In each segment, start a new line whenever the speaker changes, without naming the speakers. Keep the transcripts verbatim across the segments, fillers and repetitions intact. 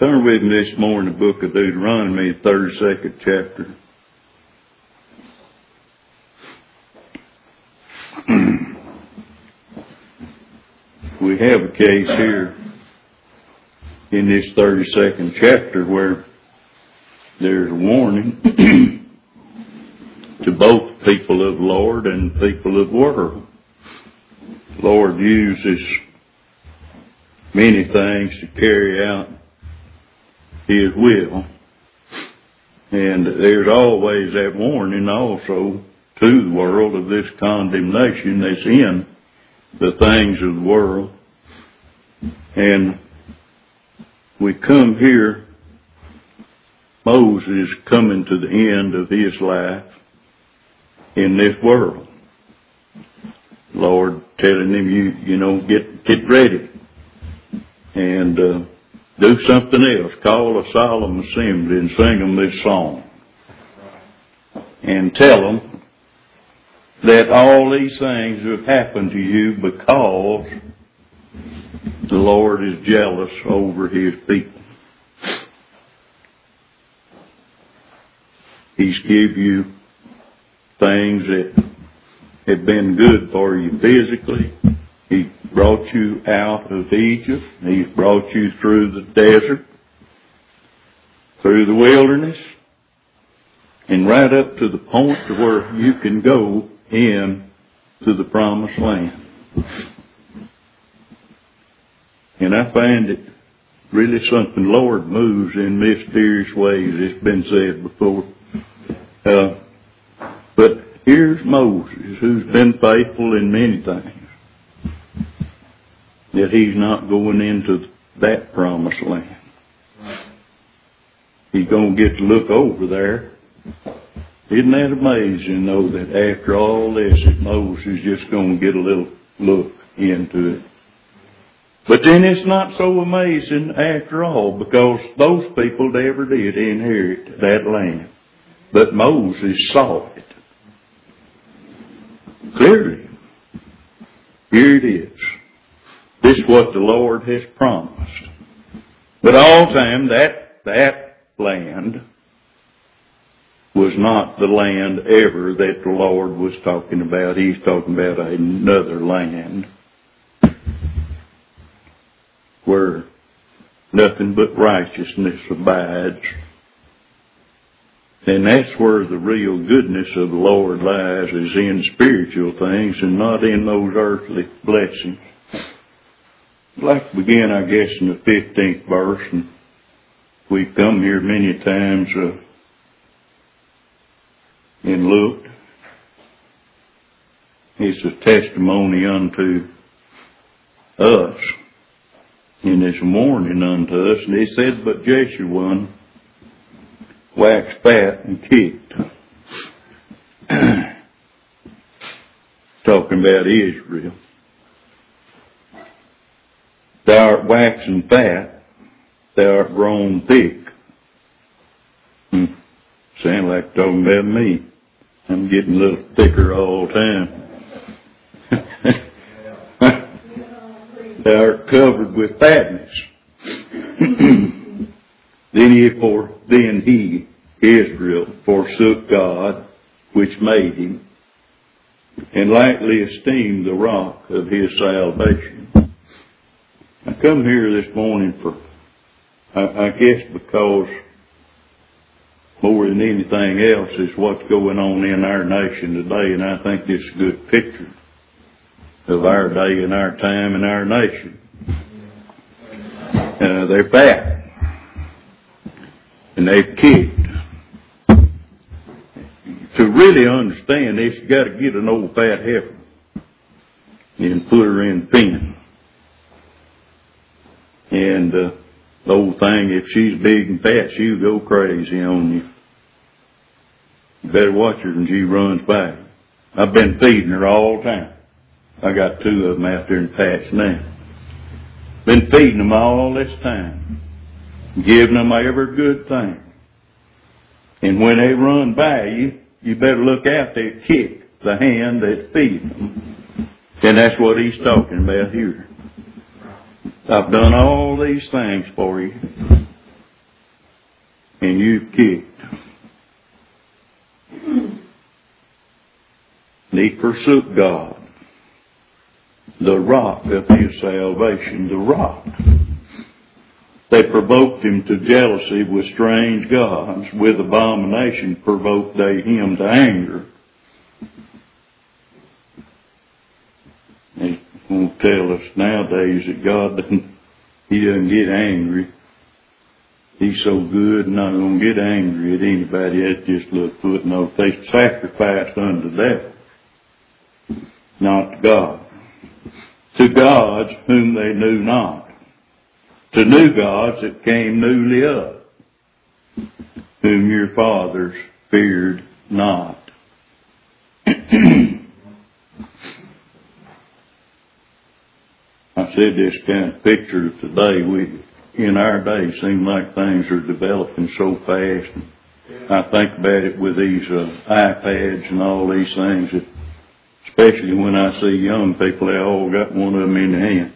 Turn with me this morning to the book of Deuteronomy, thirty-second chapter. We have a case here in this thirty-second chapter where there's a warning to both people of the Lord and people of the world. The Lord uses many things to carry out His will. And there's always that warning also to the world of this condemnation that's in the things of the world. And we come here, Moses coming to the end of his life in this world. Lord telling him, you, you know, get, get ready and, uh, do something else. Call a solemn assembly and sing them this song. And tell them that all these things have happened to you because the Lord is jealous over His people. He's give you things that have been good for you physically. He brought you out of Egypt. He's brought you through the desert, through the wilderness, and right up to the point to where you can go in to the promised land. And I find it really something. Lord moves in mysterious ways. It's been said before. Uh, but here's Moses, who's been faithful in many things, that he's not going into that promised land. He's going to get to look over there. Isn't that amazing, though, that after all this, that Moses is just going to get a little look into it. But then it's not so amazing after all, because those people never did inherit that land. But Moses saw it clearly. Here it is. This is what the Lord has promised. But all the time, that, that land was not the land ever that the Lord was talking about. He's talking about another land where nothing but righteousness abides. And that's where the real goodness of the Lord lies, is in spiritual things and not in those earthly blessings. I'd like to begin, I guess, in the fifteenth verse, and we've come here many times uh, and looked. It's a testimony unto us, and it's a warning unto us. And he said, but Jeshurun waxed fat and kicked. Talking about Israel. Thou art waxing fat, thou art grown thick. Hmm. Sound like talking about me. I'm getting a little thicker all the time. Thou art covered with fatness. Then he, for, then he, Israel, forsook God, which made him, and lightly esteemed the rock of his salvation. I come here this morning for, I, I guess because more than anything else is what's going on in our nation today, and I think this is a good picture of our day and our time and our nation. Uh, they're fat. And they've kicked. To really understand this, you got to get an old fat heifer and put her in the pen. And uh, the old thing, if she's big and fat, she'll go crazy on you. You better watch her when she runs by. I've been feeding her all the time. I got two of them out there in the patch now. Been feeding them all this time. Giving them every good thing. And when they run by you, you better look out there, kick the hand that's feeding them. And that's what he's talking about here. I've done all these things for you. and you've kicked. And he forsook God, the rock of his salvation, the rock. They provoked him to jealousy with strange gods. With abomination provoked they him to anger. They won't tell us nowadays that God doesn't, he doesn't get angry. He's so good and not going to get angry at anybody. That's just a little footnote. They sacrificed unto that, not to God. To gods whom they knew not. To new gods that came newly up, whom your fathers feared not. I said this kind of picture of today. We, in our day, seem like things are developing so fast. I think about it with these uh, iPads and all these things, that, especially when I see young people, they all got one of them in their hand,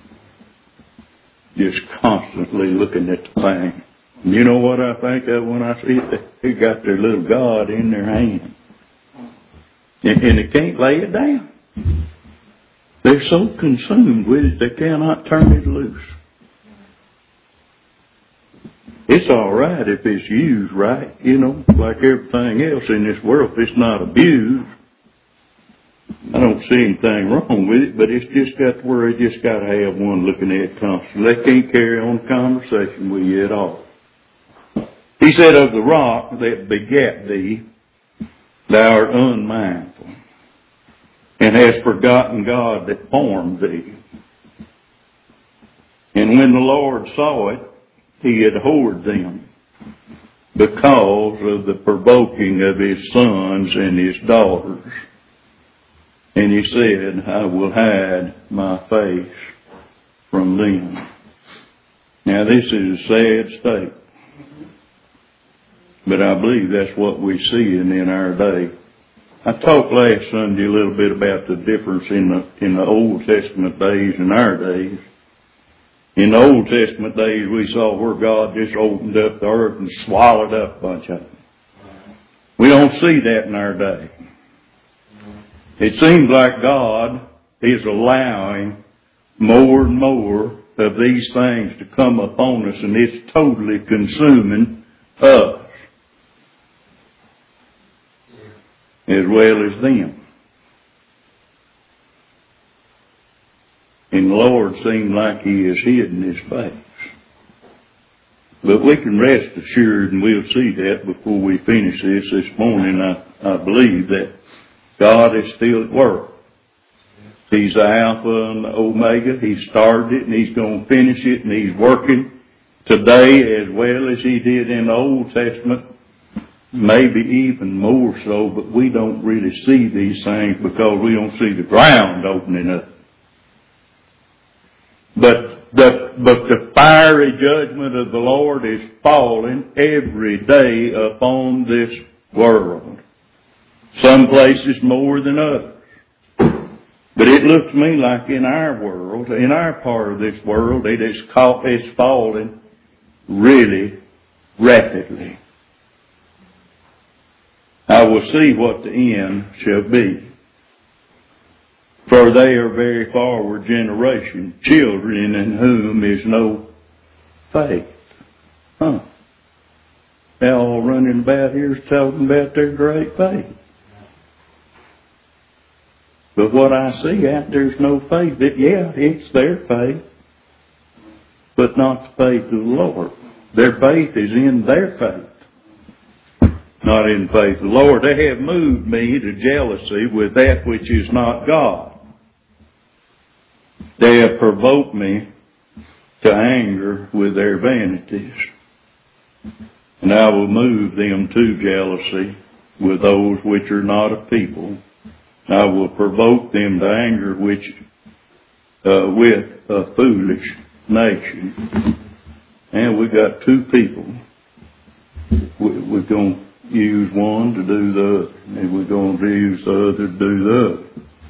just constantly looking at the thing. And you know what I think of when I see it? They got their little God in their hand, and, and they can't lay it down. They're so consumed with it, they cannot turn it loose. It's all right if it's used right, you know, like everything else in this world. If it's not abused, I don't see anything wrong with it, but it's just got to where they just got to have one looking at it constantly. They can't carry on a conversation with you at all. He said, of the rock that begat thee, thou art unmindful, and hast forgotten God that formed thee. And when the Lord saw it, he abhorred them, because of the provoking of his sons and his daughters. And he said, I will hide my face from them. Now this is a sad state, but I believe that's what we see in, in our day. I talked last Sunday a little bit about the difference in the, in the Old Testament days and our days. In the Old Testament days, we saw where God just opened up the earth and swallowed up a bunch of them. We don't see that in our day. It seems like God is allowing more and more of these things to come upon us, and it's totally consuming us as well as them. And the Lord seemed like he has hidden his face. But we can rest assured, and we'll see that before we finish this this morning, I, I believe that God is still at work. He's the Alpha and the Omega. He started it and he's going to finish it, and he's working today as well as he did in the Old Testament, maybe even more so, but we don't really see these things because we don't see the ground opening up. But the, but the fiery judgment of the Lord is falling every day upon this world. Some places more than others. But it looks to me like in our world, in our part of this world, it is caught, it's falling really rapidly. I will see what the end shall be. For they are very forward generation, children in whom is no faith. Huh. They're all running about here talking about their great faith. But what I see out there's no faith. That, yeah, it's their faith, but not the faith of the Lord. Their faith is in their faith, not in the faith of the Lord. They have moved me to jealousy with that which is not God. They have provoked me to anger with their vanities. And I will move them to jealousy with those which are not a people. I will provoke them to anger which uh, with a foolish nation. And we got two people. We, we're going to use one to do the other, and we're going to use the other to do the other.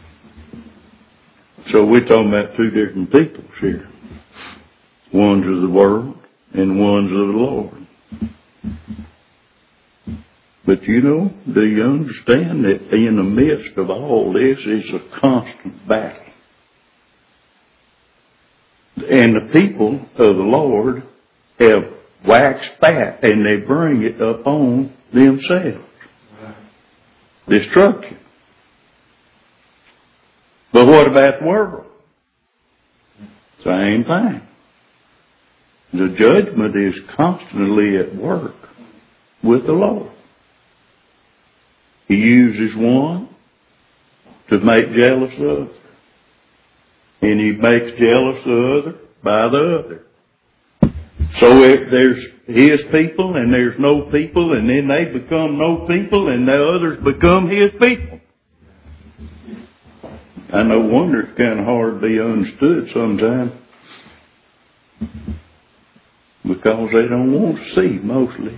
So we're talking about two different peoples here. One's of the world and one's of the Lord. But you know, do you understand that in the midst of all this is a constant battle? And the people of the Lord have waxed fat, and they bring it upon themselves. Destruction. But what about the world? Same thing. The judgment is constantly at work with the Lord. He uses one to make jealous of other. And he makes jealous the other by the other. So if there's his people and there's no people, and then they become no people and the others become his people. I no wonder it's kind of hard to be understood sometimes. Because they don't want to see, mostly.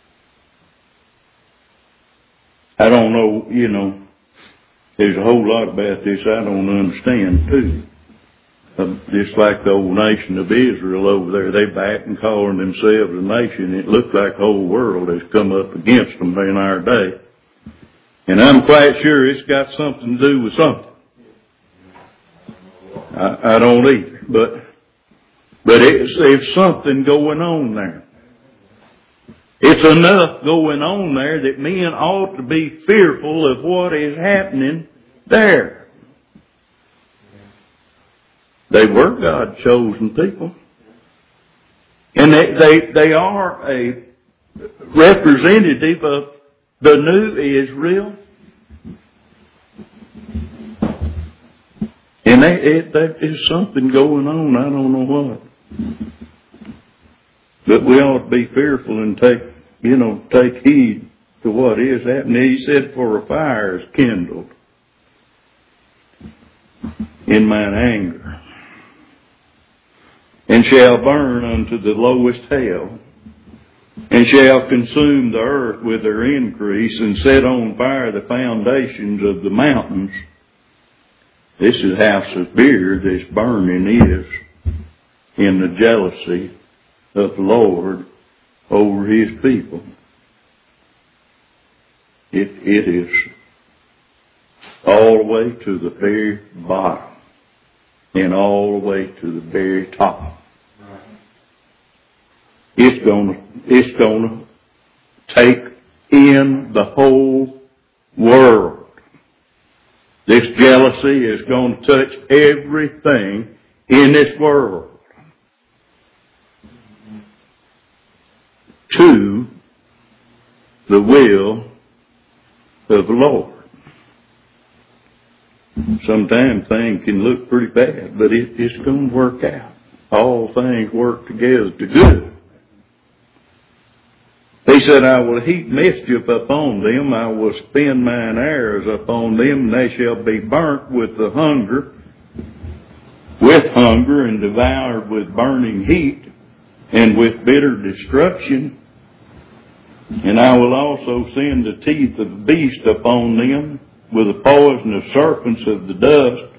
I don't know, you know, there's a whole lot about this I don't understand, too. Um, just like the old nation of Israel over there, they back and calling themselves a nation. It looked like the whole world has come up against them in our day. And I'm quite sure it's got something to do with something. I, I don't either, but but it's, it's something going on there. It's enough going on there that men ought to be fearful of what is happening there. They were God's chosen people. And they, they, they are a representative of the new Israel. And they, it, there is something going on, I don't know what. But we ought to be fearful and take, you know, take heed to what is happening. He said, for a fire is kindled in mine anger, and shall burn unto the lowest hell, and shall consume the earth with her increase, and set on fire the foundations of the mountains. This is how severe this burning is in the jealousy of the Lord over His people. It, it is all the way to the very bottom and all the way to the very top. It's gonna, it's gonna take in the whole world. This jealousy is going to touch everything in this world to the will of the Lord. Sometimes things can look pretty bad, but it, it's going to work out. All things work together to good. He said, I will heap mischief upon them, I will spend mine arrows upon them, and they shall be burnt with the hunger, with hunger, and devoured with burning heat, and with bitter destruction. And I will also send the teeth of the beast upon them, with the poison of serpents of the dust.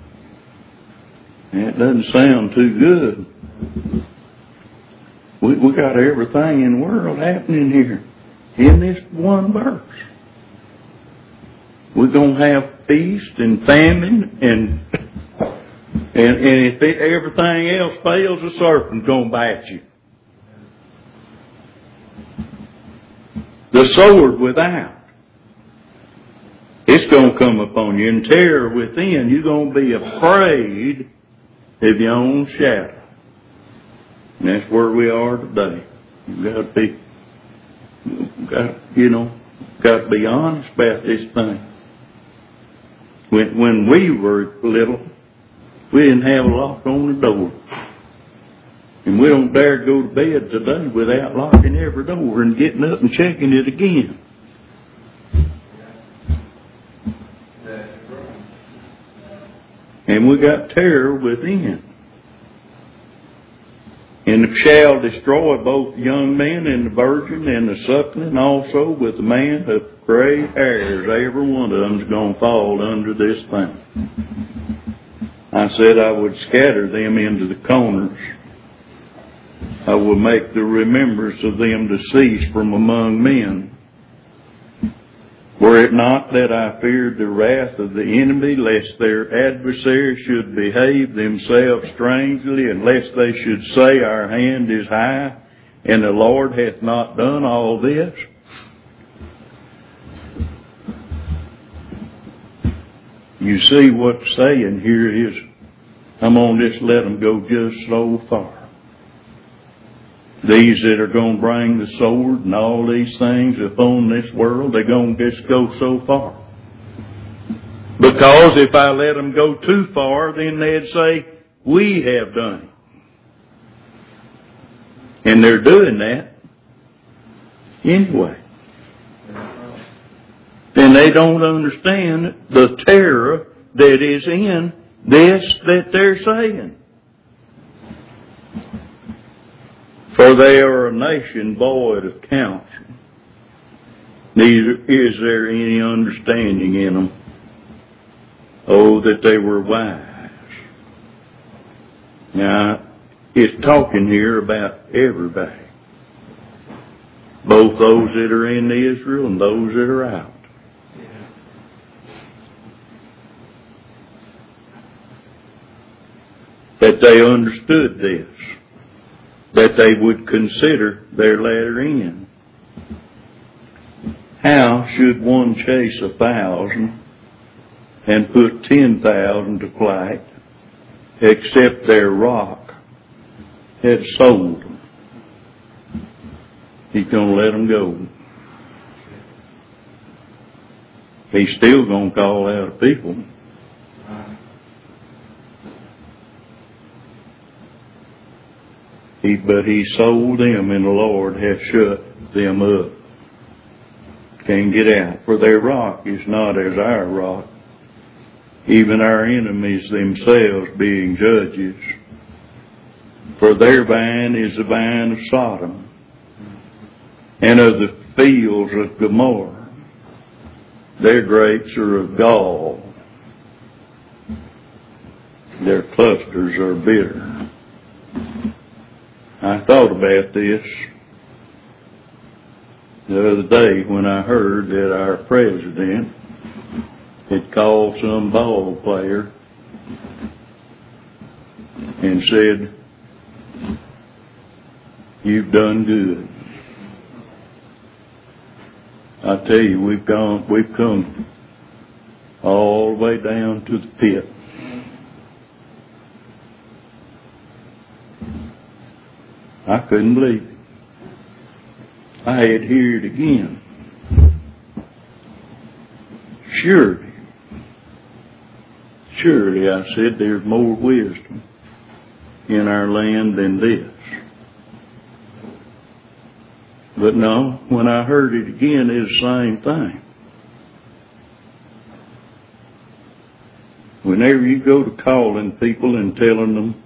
And it doesn't sound too good. We, we got everything in the world happening here in this one verse. We're going to have feast and famine, and and, and if it, everything else fails, the serpent's going to bite you. The sword without, it's going to come upon you, and terror within. You're going to be afraid of your own shadow. And that's where we are today. You've got to be, got, you know, got to be honest about this thing. When when we were little, we didn't have a lock on the door. And we don't dare go to bed today without locking every door and getting up and checking it again. And we got terror within. And shall destroy both the young man and the virgin and the suckling, also with the man of gray hairs. Every one of them's going to fall under this thing. I said I would scatter them into the corners. I will make the remembrance of them to cease from among men. Were it not that I feared the wrath of the enemy, lest their adversaries should behave themselves strangely, and lest they should say, Our hand is high, and the Lord hath not done all this? You see what's saying here is, I'm going to just let them go just so far. These that are going to bring the sword and all these things upon this world, they're going to just go so far. Because if I let them go too far, then they'd say, we have done it. And they're doing that anyway. And they don't understand the terror that is in this that they're saying. For they are a nation void of counsel, neither is there any understanding in them. Oh, that they were wise. Now, it's talking here about everybody. Both those that are in Israel and those that are out. That they understood this. That they would consider their latter end. How should one chase a thousand and put ten thousand to flight, except their rock had sold them? He's going to let them go. He's still going to call out people. He, but he sold them, and the Lord hath shut them up. Can't get out. For their rock is not as our rock, even our enemies themselves being judges. For their vine is the vine of Sodom, and of the fields of Gomorrah. Their grapes are of gall. Their clusters are bitter. I thought about this the other day when I heard that our president had called some ball player and said, "You've done good." I tell you, we've gone, we've come all the way down to the pit. I couldn't believe it. I had to hear it again. Surely, surely, I said, there's more wisdom in our land than this. But no, when I heard it again, it's the same thing. Whenever you go to calling people and telling them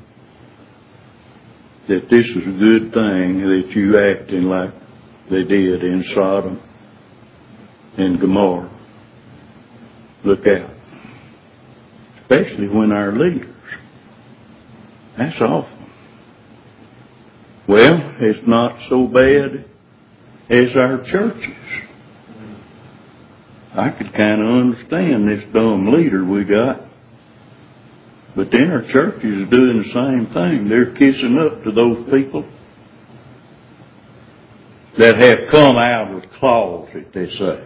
that this is a good thing, that you acting like they did in Sodom and Gomorrah, look out. Especially when our leaders. That's awful. Well, it's not so bad as our churches. I could kind of understand this dumb leader we got. But then our churches are doing the same thing. They're kissing up to those people that have come out of the closet, they say.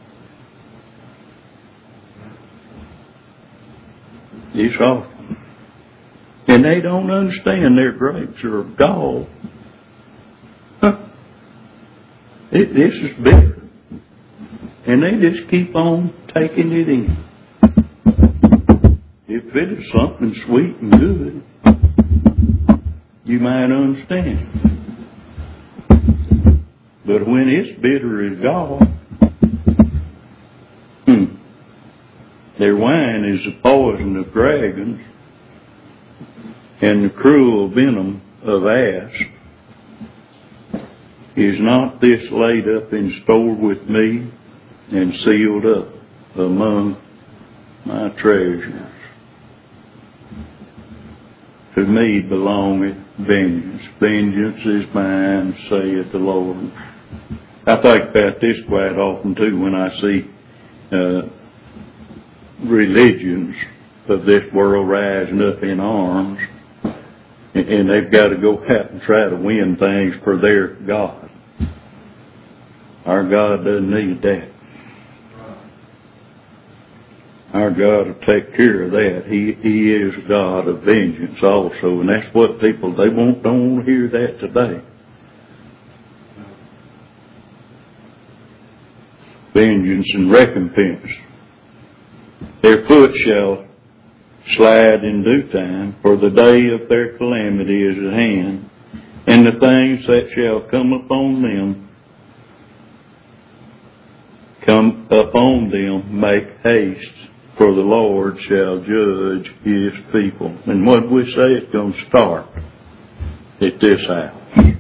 It's awful. And they don't understand their grapes are of gall. Huh. It, this is bitter. And they just keep on taking it in. If it is something sweet and good, you might understand. But when it's bitter as gall, hmm, their wine is the poison of dragons and the cruel venom of asps. Is not this laid up in store with me and sealed up among my treasures? To me belongeth vengeance. Vengeance is mine, saith the Lord. I think about this quite often too when I see uh, religions of this world rising up in arms, and, and they've got to go out and try to win things for their God. Our God doesn't need that. Our God will take care of that. He He is a God of vengeance also, and that's what people, they won't, don't want to hear that today. Vengeance and recompense. Their foot shall slide in due time, for the day of their calamity is at hand, and the things that shall come upon them, come upon them, make haste, for the Lord shall judge His people. And what we say, it's going to start at this house.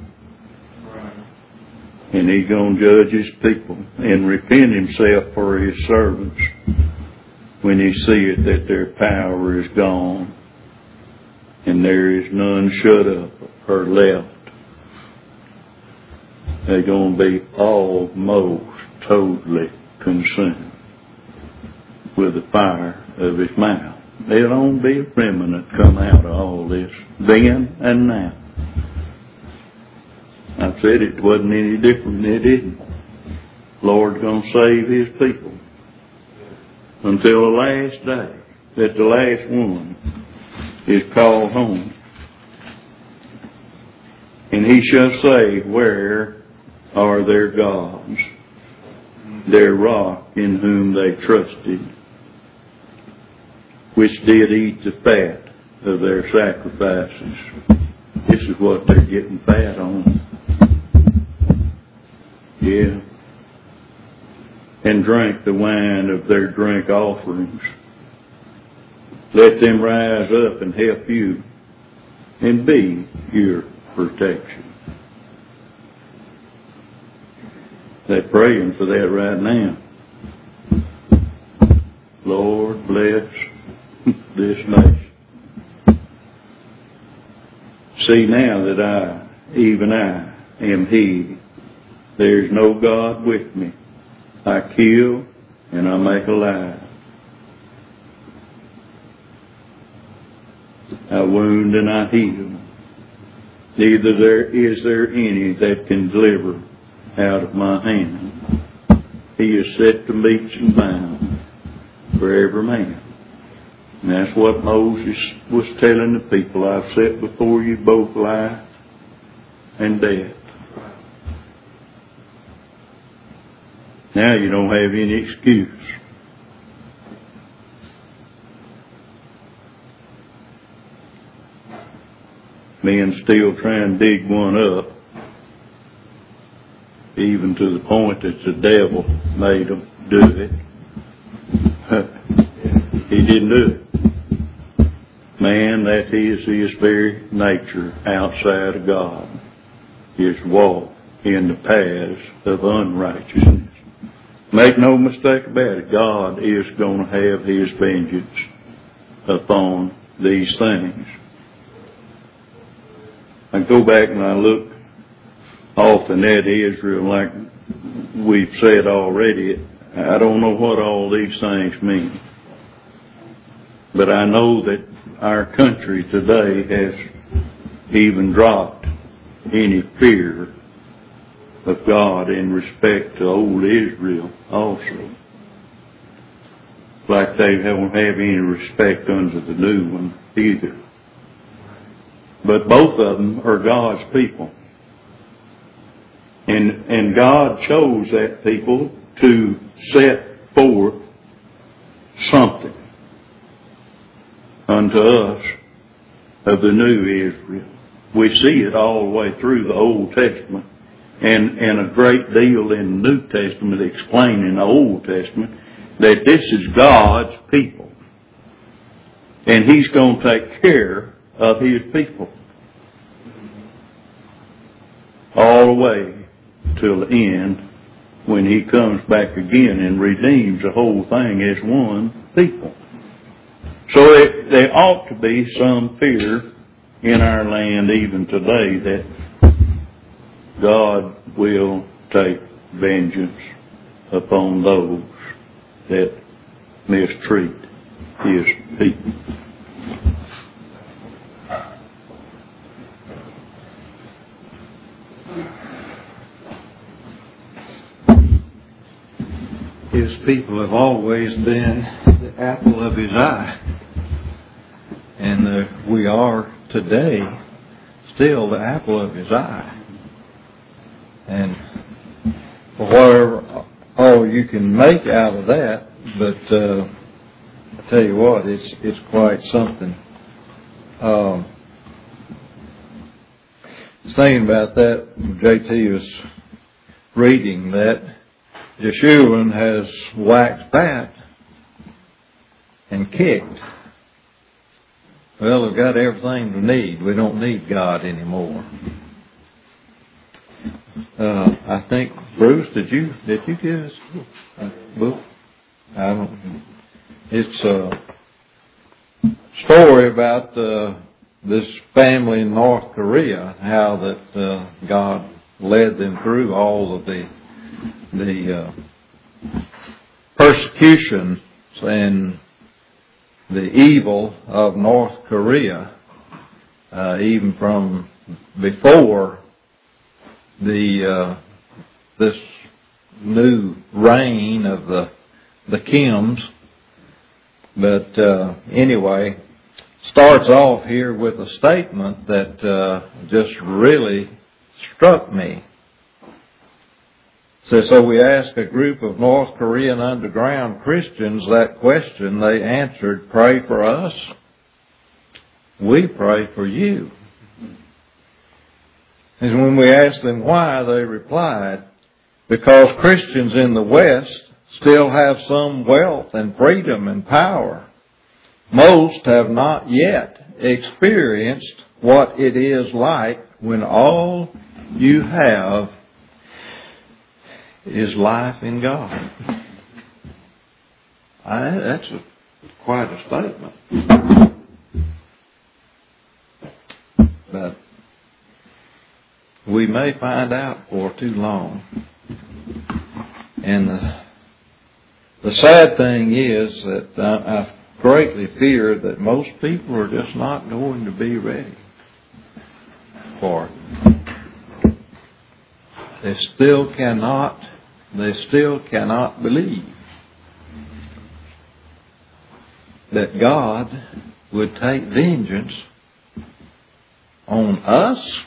And He's going to judge His people and repent Himself for His servants when He seeth that their power is gone and there is none shut up or left. They're going to be almost totally consumed with the fire of His mouth. There'll only be a remnant come out of all this, then and now. I said it wasn't any different, it isn't. Lord's going to save His people until the last day, that the last one is called home. And He shall say, where are their gods, their rock in whom they trusted, which did eat the fat of their sacrifices? This is what they're getting fat on. Yeah. And drank the wine of their drink offerings. Let them rise up and help you and be your protection. They're praying for that right now. Lord, bless this nation. See now that I, even I, am He. There is no God with me. I kill and I make alive. I wound and I heal. Neither there is there any that can deliver out of my hand. He is set to meats and bound for every man. And that's what Moses was telling the people. I've set before you both life and death. Now you don't have any excuse. Men still trying to dig one up, even to the point that the devil made them do it. He didn't do it. Man, that is his very nature outside of God, is walk in the paths of unrighteousness. Make no mistake about it, God is going to have His vengeance upon these things. I go back and I look often at Israel, like we've said already. I don't know what all these things mean. But I know that our country today has even dropped any fear of God in respect to old Israel also. Like they don't have any respect unto the new one either. But both of them are God's people. And, and God chose that people to set forth something unto us of the new Israel. We see it all the way through the Old Testament. And, and a great deal in the New Testament explaining the Old Testament that this is God's people. And He's going to take care of His people. All the way till the end when He comes back again and redeems the whole thing as one people. So it, there ought to be some fear in our land even today that God will take vengeance upon those that mistreat His people.
His people have always been the apple of His eye. And uh, we are today still the apple of His eye. And for whatever all you can make out of that, but uh, I tell you what, it's it's quite something. Um, I was thinking about that when J T was reading that Jeshurun has waxed fat and kicked. Well, we've got everything we need. We don't need God anymore. Uh, I think, Bruce, did you did you give us a book? I don't. It's a story about uh, this family in North Korea, how that uh, God led them through all of the the uh, persecution and the evil of North Korea, uh, even from before the uh, this new reign of the the Kims. But uh, anyway, starts off here with a statement that uh, just really struck me. So, so we asked a group of North Korean underground Christians that question. They answered, "Pray for us. We pray for you." And when we asked them why, they replied, "Because Christians in the West still have some wealth and freedom and power. Most have not yet experienced what it is like when all you have is life in God." I, that's a, quite a statement. But we may find out for too long. And the, the sad thing is that I, I greatly fear that most people are just not going to be ready for it. They still cannot, they still cannot believe that God would take vengeance on us.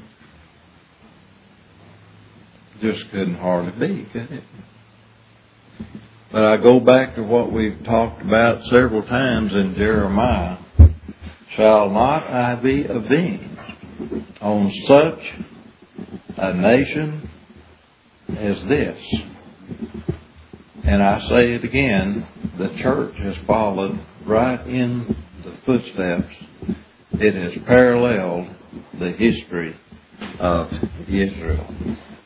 Just couldn't hardly be, could it? But I go back to what we've talked about several times in Jeremiah. Shall not I be avenged on such a nation as this? And I say it again, the church has followed right in the footsteps. It has paralleled the history of Israel.